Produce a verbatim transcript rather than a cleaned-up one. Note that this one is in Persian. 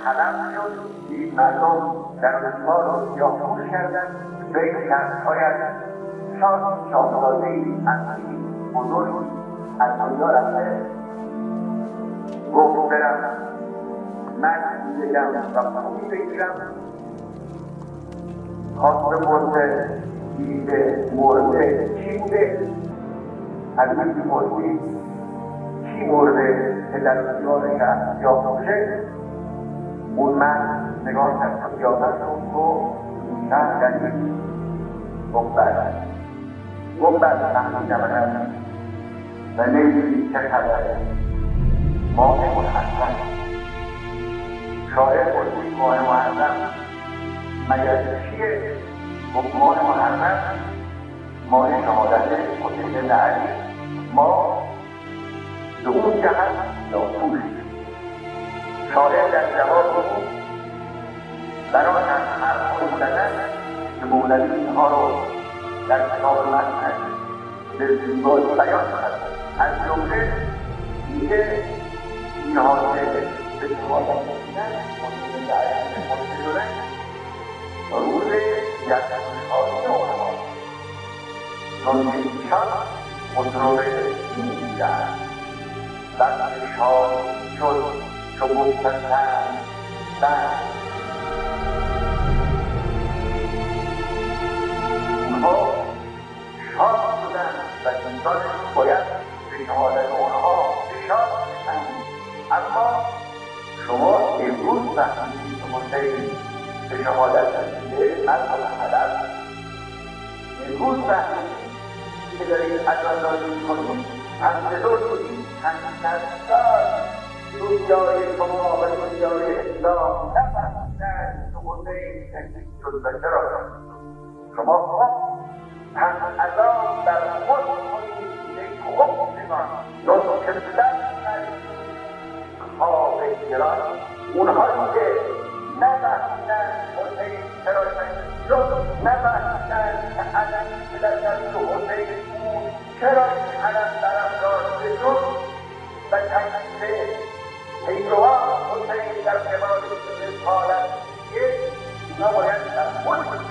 قلم شد. این مردم در اروپا رو سیاه‌پوش کردند. فکر کرد شاید شاید شاهزاده‌ای اصیل بزرگی از دنیا رفته. گفت برم من بگم و پولی بگیرم. خواست بپرسه دیده مرده چی بوده؟ از این پرسید چی مرده که در دیوار شهر سیاه‌پوشه؟ اون من نگاه کرد که قیافت رو گفت شهر دلیل. گفت بله. گفت بله فهمیدم ازم و نمیدونی چه خبره. ماه محرم. شاعر پرسید ماه محرم مگر چیه؟ گفت ماه محرم ماه شهادت حسین علی. ما به اون جهت سیاه‌پوش. شاعر در جواب گفت برای هم حرف‌های مدرن که مولوی اینها رو در کتاب متن به زیبایی بیان کرد. از جمله میگه اینها که به شهادت رسیدن حسین علی خودش شدن روز یکشنبه اونها چون که ایشان خسرو می‌دیدند. وقتی شاه شد چو مستسلم بند. اونها شاه شدند و انسانشون باید به شهادت اونها شاد بشند. اما شما امروز فهمیدید که حسین به شهادت رسیده مرد هدف. امروز فهمیدید که دارید عدالت می‌کنید. انتظار بودید چند سال دنیای شما و دنیای اسلام نفهمیدند که حسین تکلیف شد و چرا شما خود هم عذاب در خود کنید یک خودشان یا که بدن خواب گران اونهایی که نفهمیدند حسین چرا تکلیف شد، نفهمیدند که علم که در دست حسین بود چرا این علم برافراشته شد و تکلیف پیروان حسین در قبال رسالت دیگه اونا باید در خود